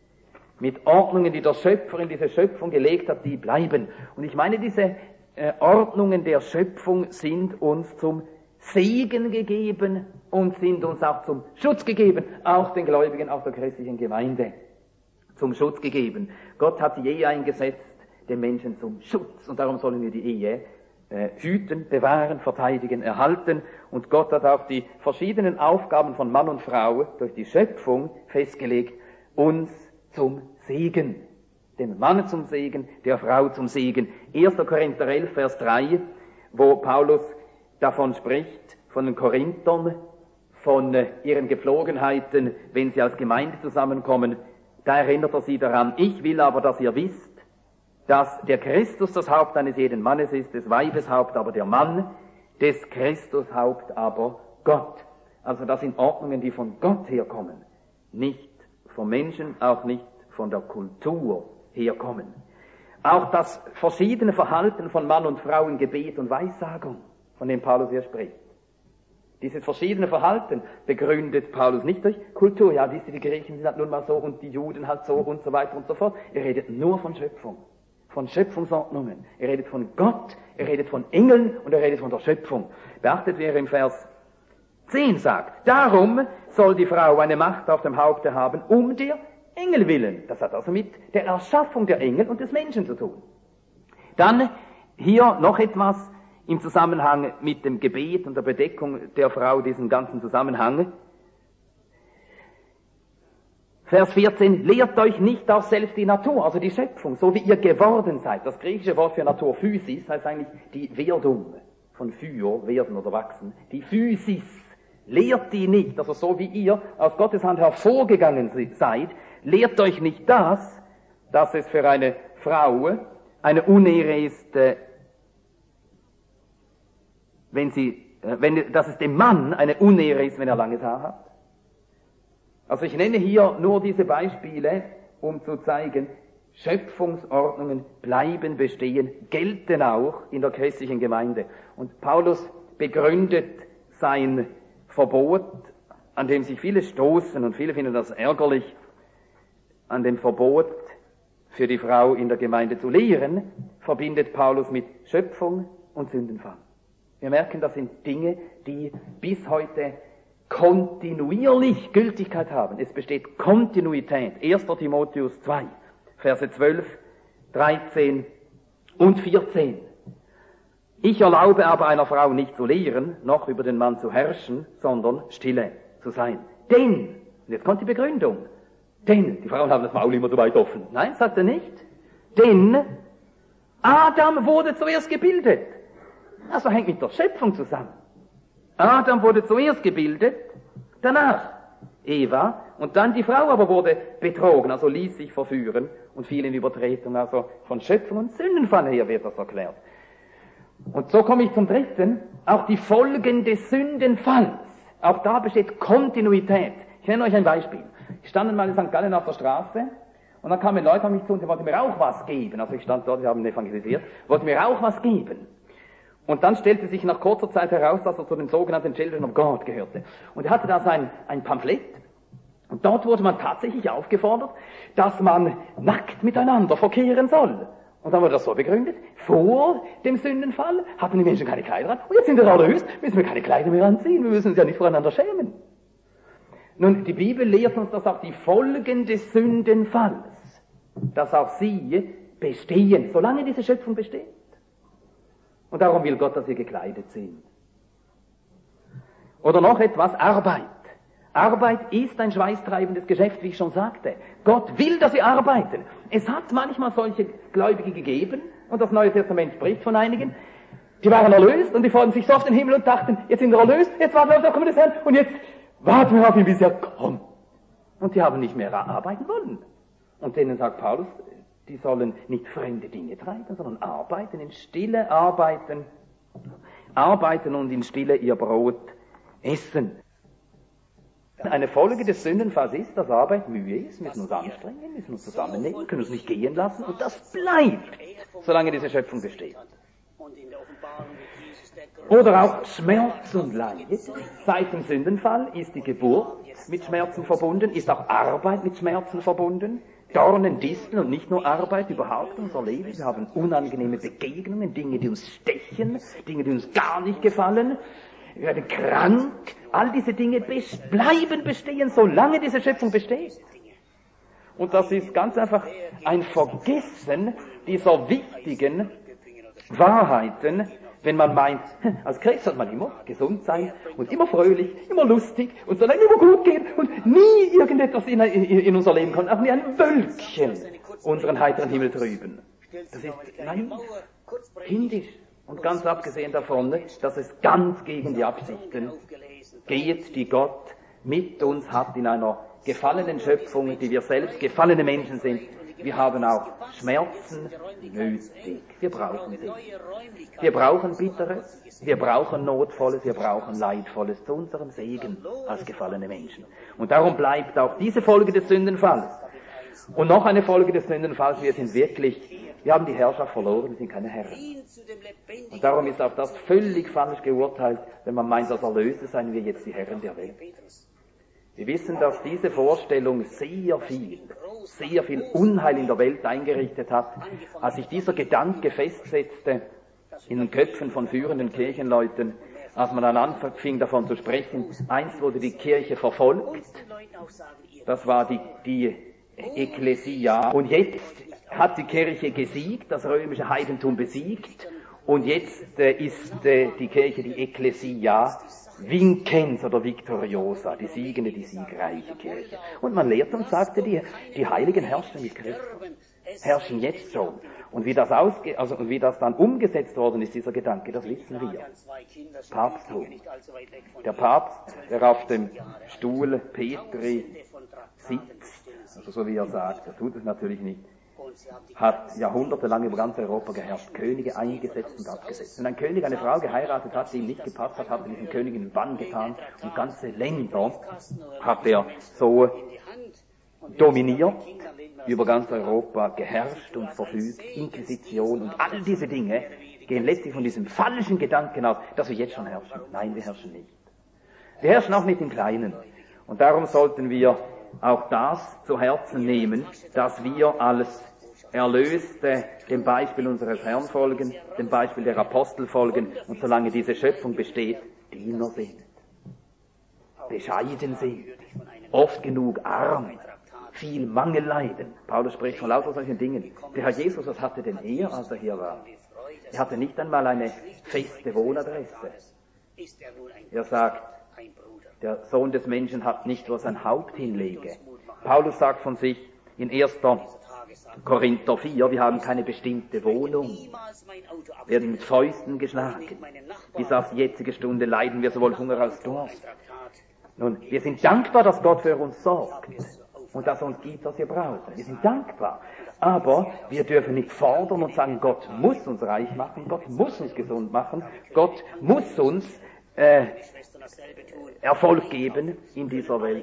Mit Ordnungen, die der Schöpfer in diese Schöpfung gelegt hat, die bleiben. Und ich meine, diese äh, Ordnungen der Schöpfung sind uns zum Segen gegeben und sind uns auch zum Schutz gegeben, auch den Gläubigen, auch der christlichen Gemeinde. Zum Schutz gegeben. Gott hat die Ehe eingesetzt, den Menschen zum Schutz. Und darum sollen wir die Ehe äh, hüten, bewahren, verteidigen, erhalten. Und Gott hat auch die verschiedenen Aufgaben von Mann und Frau durch die Schöpfung festgelegt, uns zum Segen. Dem Mann zum Segen, der Frau zum Segen. erster Korinther elf, Vers drei, wo Paulus davon spricht, von den Korinthern, von äh, ihren Gepflogenheiten, wenn sie als Gemeinde zusammenkommen. Da erinnert er sie daran, ich will aber, dass ihr wisst, dass der Christus das Haupt eines jeden Mannes ist, des Weibes Haupt aber der Mann, des Christus Haupt aber Gott. Also das sind Ordnungen, die von Gott herkommen, nicht vom Menschen, auch nicht von der Kultur herkommen. Auch das verschiedene Verhalten von Mann und Frau in Gebet und Weissagung, von dem Paulus hier spricht. Dieses verschiedene Verhalten begründet Paulus nicht durch Kultur. Ja, diese, die Griechen sind halt nun mal so und die Juden halt so und so weiter und so fort. Er redet nur von Schöpfung, von Schöpfungsordnungen. Er redet von Gott, er redet von Engeln und er redet von der Schöpfung. Beachtet, wie er im Vers zehn sagt, darum soll die Frau eine Macht auf dem Haupte haben, um der Engel willen. Das hat also mit der Erschaffung der Engel und des Menschen zu tun. Dann hier noch etwas im Zusammenhang mit dem Gebet und der Bedeckung der Frau, diesen ganzen Zusammenhang. Vers vierzehn, lehrt euch nicht auch selbst die Natur, also die Schöpfung, so wie ihr geworden seid. Das griechische Wort für Natur, Physis, heißt eigentlich die Werdung von Phyo, werden oder wachsen. Die Physis, lehrt die nicht, also so wie ihr aus Gottes Hand hervorgegangen seid, lehrt euch nicht das, dass es für eine Frau eine Unehre ist, wenn sie, wenn, dass es dem Mann eine Unehre ist, wenn er langes Haar hat. Also ich nenne hier nur diese Beispiele, um zu zeigen, Schöpfungsordnungen bleiben bestehen, gelten auch in der christlichen Gemeinde. Und Paulus begründet sein Verbot, an dem sich viele stoßen und viele finden das ärgerlich, an dem Verbot für die Frau in der Gemeinde zu lehren, verbindet Paulus mit Schöpfung und Sündenfall. Wir merken, das sind Dinge, die bis heute kontinuierlich Gültigkeit haben. Es besteht Kontinuität. erster Timotheus zwei, Verse zwölf, dreizehn und vierzehn. Ich erlaube aber einer Frau nicht zu lehren, noch über den Mann zu herrschen, sondern stille zu sein. Denn, und jetzt kommt die Begründung, denn, die Frauen haben das Maul immer so weit offen. Nein, sagt er nicht. Denn Adam wurde zuerst gebildet. Also hängt mit der Schöpfung zusammen. Adam wurde zuerst gebildet, danach Eva, und dann die Frau aber wurde betrogen, also ließ sich verführen und fiel in Übertretung, also von Schöpfung und Sündenfall her wird das erklärt. Und so komme ich zum dritten, auch die Folgen des Sündenfalls. Auch da besteht Kontinuität. Ich nenne euch ein Beispiel. Ich stand mal in Sankt Gallen auf der Straße und dann kamen Leute auf mich zu und sie wollten mir auch was geben. Also ich stand dort, wir haben evangelisiert, wollten mir auch was geben. Und dann stellte sich nach kurzer Zeit heraus, dass er zu den sogenannten Children of God gehörte. Und er hatte da sein ein Pamphlet. Und dort wurde man tatsächlich aufgefordert, dass man nackt miteinander verkehren soll. Und dann wurde das so begründet, vor dem Sündenfall hatten die Menschen keine Kleider an. Und jetzt in der Allerhöchst müssen wir keine Kleider mehr anziehen. Wir müssen uns ja nicht voreinander schämen. Nun, die Bibel lehrt uns, dass auch die Folgen des Sündenfalls, dass auch sie bestehen, solange diese Schöpfung besteht. Und darum will Gott, dass wir gekleidet sind. Oder noch etwas, Arbeit. Arbeit ist ein schweißtreibendes Geschäft, wie ich schon sagte. Gott will, dass wir arbeiten. Es hat manchmal solche Gläubige gegeben, und das Neue Testament spricht von einigen, die waren erlöst und die freuten sich so auf den Himmel und dachten, jetzt sind wir erlöst, jetzt warten wir auf das Kommen des Herrn und jetzt warten wir auf ihn, bis er kommt. Und die haben nicht mehr arbeiten wollen. Und denen sagt Paulus, die sollen nicht fremde Dinge treiben, sondern arbeiten, in Stille arbeiten, arbeiten und in Stille ihr Brot essen. Eine Folge des Sündenfalls ist, dass Arbeit Mühe ist, müssen uns anstrengen, müssen uns zusammennehmen, können uns nicht gehen lassen und das bleibt, solange diese Schöpfung besteht. Oder auch Schmerz und Leid. Seit dem Sündenfall ist die Geburt mit Schmerzen verbunden, ist auch Arbeit mit Schmerzen verbunden. Dornen, Disteln und nicht nur Arbeit, überhaupt unser Leben. Wir haben unangenehme Begegnungen, Dinge, die uns stechen, Dinge, die uns gar nicht gefallen. Wir werden krank. All diese Dinge bleiben bestehen, solange diese Schöpfung besteht. Und das ist ganz einfach ein Vergessen dieser wichtigen Wahrheiten, wenn man meint, als Christ soll man immer gesund sein und immer fröhlich, immer lustig und soll immer gut gehen und nie irgendetwas in, in, in unser Leben kommt, auch nie ein Wölkchen unseren heiteren Himmel trüben. Das ist naiv, kindisch und ganz abgesehen davon, dass es ganz gegen die Absichten geht, die Gott mit uns hat in einer gefallenen Schöpfung, die wir selbst gefallene Menschen sind. Wir haben auch Schmerzen nötig. Wir brauchen sie. Wir brauchen Bitteres, wir brauchen Notvolles, wir brauchen Leidvolles zu unserem Segen als gefallene Menschen. Und darum bleibt auch diese Folge des Sündenfalls. Und noch eine Folge des Sündenfalls, wir sind wirklich, wir haben die Herrschaft verloren, wir sind keine Herren. Und darum ist auch das völlig falsch geurteilt, wenn man meint, als Erlöse seien wir jetzt die Herren der Welt. Wir wissen, dass diese Vorstellung sehr viel, sehr viel Unheil in der Welt eingerichtet hat, als sich dieser Gedanke festsetzte in den Köpfen von führenden Kirchenleuten, als man dann anfing davon zu sprechen, einst wurde die Kirche verfolgt, das war die, die Ekklesia, und jetzt hat die Kirche gesiegt, das römische Heidentum besiegt, und jetzt äh, ist äh, die Kirche die Ekklesia, Vincens oder Victoriosa, die siegende, die siegreiche Kirche. Und man lehrt und sagte, die, die Heiligen herrschen mit Christus, herrschen jetzt schon. Und wie das ausge, also und wie das dann umgesetzt worden ist, dieser Gedanke, das wissen wir. Papsttum. Der Papst, der auf dem Stuhl Petri sitzt, also so wie er sagt, er tut es natürlich nicht, hat jahrhundertelang über ganz Europa geherrscht, Könige eingesetzt und abgesetzt. Wenn ein König eine Frau geheiratet hat, die ihm nicht gepasst hat, hat er diesen König in den Bann getan und ganze Länder hat er so dominiert, über ganz Europa geherrscht und verfügt, Inquisition und all diese Dinge gehen letztlich von diesem falschen Gedanken aus, dass wir jetzt schon herrschen. Nein, wir herrschen nicht. Wir herrschen auch nicht im Kleinen. Und darum sollten wir auch das zu Herzen nehmen, dass wir als Erlöste dem Beispiel unseres Herrn folgen, dem Beispiel der Apostel folgen und solange diese Schöpfung besteht, Diener sind, bescheiden sind, oft genug arm, viel Mangel leiden. Paulus spricht von lauter solchen Dingen. Der Herr Jesus, was hatte denn er, als er hier war? Er hatte nicht einmal eine feste Wohnadresse. Er sagt, der Sohn des Menschen hat nicht, wo er sein Haupt hinlege. Paulus sagt von sich in erster Korinther vier, wir haben keine bestimmte Wohnung, werden mit Fäusten geschlagen. Bis auf die jetzige Stunde leiden wir sowohl Hunger als Durst. Nun, wir sind dankbar, dass Gott für uns sorgt und dass er uns gibt, was wir brauchen. Wir sind dankbar. Aber wir dürfen nicht fordern und sagen, Gott muss uns reich machen, Gott muss uns gesund machen, Gott muss uns äh, Erfolg geben in dieser Welt.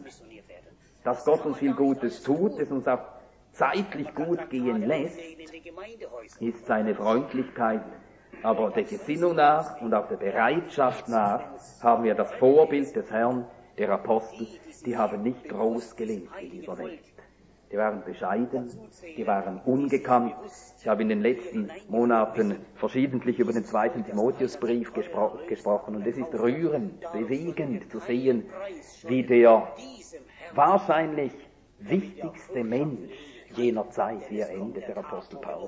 Dass Gott uns viel Gutes tut, es uns auch zeitlich gut gehen lässt, ist seine Freundlichkeit. Aber der Gesinnung nach und auch der Bereitschaft nach haben wir das Vorbild des Herrn, der Apostel, die haben nicht groß gelebt in dieser Welt. Die waren bescheiden, die waren ungekannt. Ich habe in den letzten Monaten verschiedentlich über den zweiten Timotheusbrief gespro- gesprochen und es ist rührend, bewegend zu sehen, wie der wahrscheinlich wichtigste Mensch jener Zeit, wie er endet, der Apostel Paulus.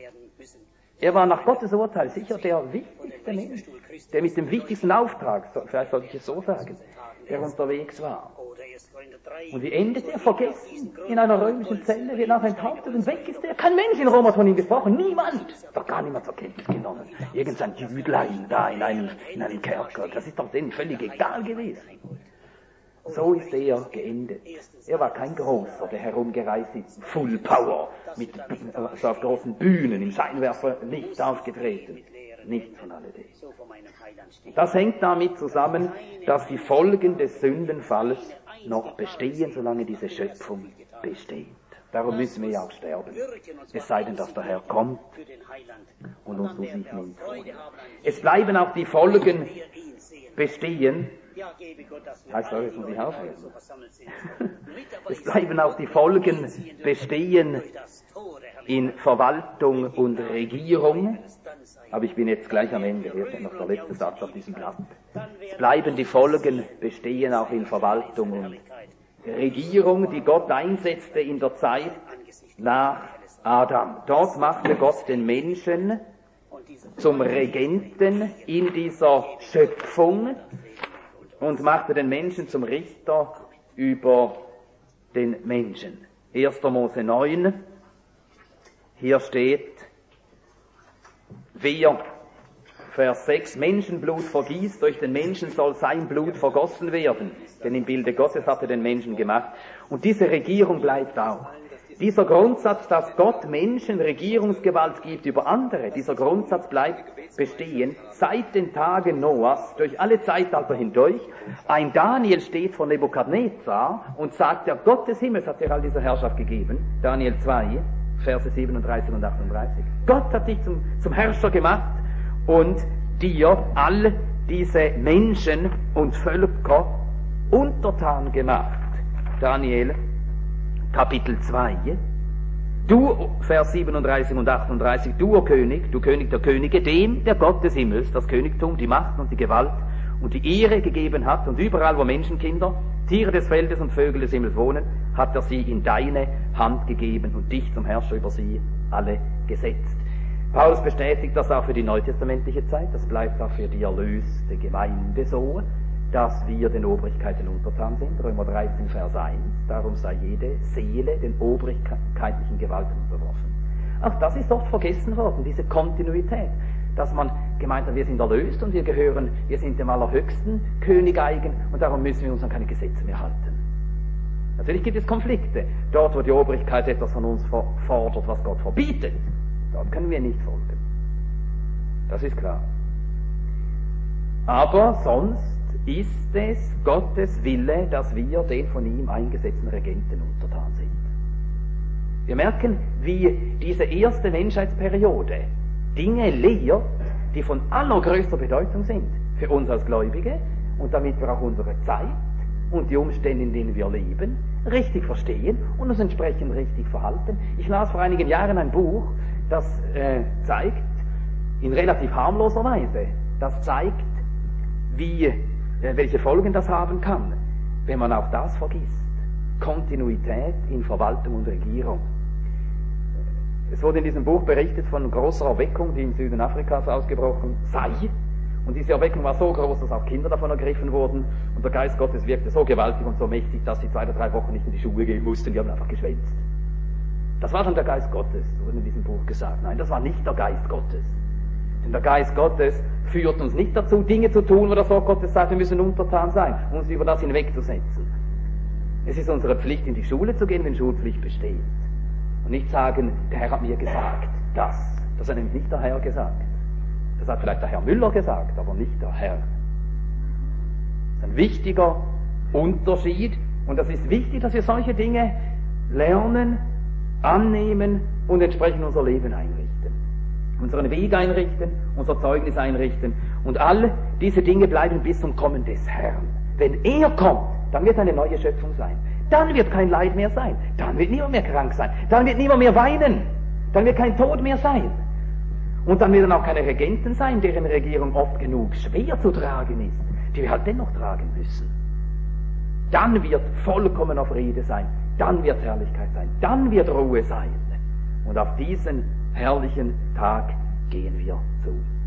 Er war nach Gottes Urteil sicher der wichtigste Mensch, der mit dem wichtigsten Auftrag, vielleicht sollte ich es so sagen, der unterwegs war. Und wie endet er? Vergessen. In einer römischen Zelle, wird nachher enthauptet und weg ist er. Kein Mensch in Rom hat von ihm gesprochen. Niemand. Doch gar niemand zur Kenntnis genommen. Irgendein Jüdlein da in einem, in einem Kerker. Das ist doch denen völlig egal gewesen. So ist er geendet. Er war kein Großer, der herumgereist ist, Full Power, mit so auf großen Bühnen, im Scheinwerferlicht aufgetreten. Nichts von alledem. Das hängt damit zusammen, dass die Folgen des Sündenfalls noch bestehen, solange diese Schöpfung besteht. Darum müssen wir ja auch sterben. Es sei denn, dass der Herr kommt und uns zu sich nimmt. Es bleiben auch die Folgen bestehen. Heißt doch, jetzt muss ich aufhören. Es bleiben auch die Folgen bestehen in Verwaltung und Regierung. Aber ich bin jetzt gleich am Ende. Hier ist noch der letzte Satz auf diesem Blatt. Es bleiben die Folgen bestehen auch in Verwaltung und Regierung, die Gott einsetzte in der Zeit nach Adam. Dort machte Gott den Menschen zum Regenten in dieser Schöpfung und machte den Menschen zum Richter über den Menschen. erster Mose neun, hier steht, wer, Vers sechs, Menschenblut vergießt, durch den Menschen soll sein Blut vergossen werden, denn im Bilde Gottes hat er den Menschen gemacht. Und diese Regierung bleibt auch. Dieser Grundsatz, dass Gott Menschen Regierungsgewalt gibt über andere, dieser Grundsatz bleibt bestehen seit den Tagen Noahs, durch alle Zeitalter hindurch. Ein Daniel steht vor Nebukadnezar und sagt, der Gott des Himmels hat dir all diese Herrschaft gegeben. Daniel zwei, Verse siebenunddreißig und achtunddreißig. Gott hat dich zum, zum Herrscher gemacht und dir all diese Menschen und Völker untertan gemacht. Daniel Kapitel zwei. Du, Vers siebenunddreißig und achtunddreißig, du, o König, du König der Könige, dem der Gott des Himmels das Königtum, die Macht und die Gewalt und die Ehre gegeben hat, und überall, wo Menschenkinder, Tiere des Feldes und Vögel des Himmels wohnen, hat er sie in deine Hand gegeben und dich zum Herrscher über sie alle gesetzt. Paulus bestätigt das auch für die neutestamentliche Zeit, das bleibt auch für die erlöste Gemeinde so, dass wir den Obrigkeiten untertan sind. Römer dreizehn, Vers eins. Darum sei jede Seele den obrigkeitlichen Gewalten unterworfen. Auch das ist oft vergessen worden, diese Kontinuität. Dass man gemeint hat, wir sind erlöst und wir gehören, wir sind dem Allerhöchsten König eigen und darum müssen wir uns an keine Gesetze mehr halten. Natürlich gibt es Konflikte. Dort, wo die Obrigkeit etwas von uns fordert, was Gott verbietet, dort können wir nicht folgen. Das ist klar. Aber sonst ist es Gottes Wille, dass wir den von ihm eingesetzten Regenten untertan sind. Wir merken, wie diese erste Menschheitsperiode Dinge lehrt, die von allergrößter Bedeutung sind für uns als Gläubige und damit wir auch unsere Zeit und die Umstände, in denen wir leben, richtig verstehen und uns entsprechend richtig verhalten. Ich las vor einigen Jahren ein Buch, das äh, zeigt, in relativ harmloser Weise, das zeigt, wie welche Folgen das haben kann, wenn man auch das vergisst. Kontinuität in Verwaltung und Regierung. Es wurde in diesem Buch berichtet von großer Erweckung, die im Süden Afrikas ausgebrochen sei. Und diese Erweckung war so groß, dass auch Kinder davon ergriffen wurden. Und der Geist Gottes wirkte so gewaltig und so mächtig, dass sie zwei oder drei Wochen nicht in die Schule gehen mussten. Die haben einfach geschwänzt. Das war dann der Geist Gottes, wurde in diesem Buch gesagt. Nein, das war nicht der Geist Gottes. Denn der Geist Gottes führt uns nicht dazu, Dinge zu tun, wo das Wort Gottes sagt, wir müssen untertan sein, uns über das hinwegzusetzen. Es ist unsere Pflicht, in die Schule zu gehen, wenn Schulpflicht besteht. Und nicht sagen, der Herr hat mir gesagt, das. Das hat nämlich nicht der Herr gesagt. Das hat vielleicht der Herr Müller gesagt, aber nicht der Herr. Das ist ein wichtiger Unterschied. Und das ist wichtig, dass wir solche Dinge lernen, annehmen und entsprechend unser Leben einrichten. Unseren Weg einrichten, unser Zeugnis einrichten. Und all diese Dinge bleiben bis zum Kommen des Herrn. Wenn er kommt, dann wird eine neue Schöpfung sein. Dann wird kein Leid mehr sein. Dann wird niemand mehr krank sein. Dann wird niemand mehr weinen. Dann wird kein Tod mehr sein. Und dann werden auch keine Regenten sein, deren Regierung oft genug schwer zu tragen ist, die wir halt dennoch tragen müssen. Dann wird vollkommener Friede sein. Dann wird Herrlichkeit sein. Dann wird Ruhe sein. Und auf diesen herrlichen Tag gehen wir zu.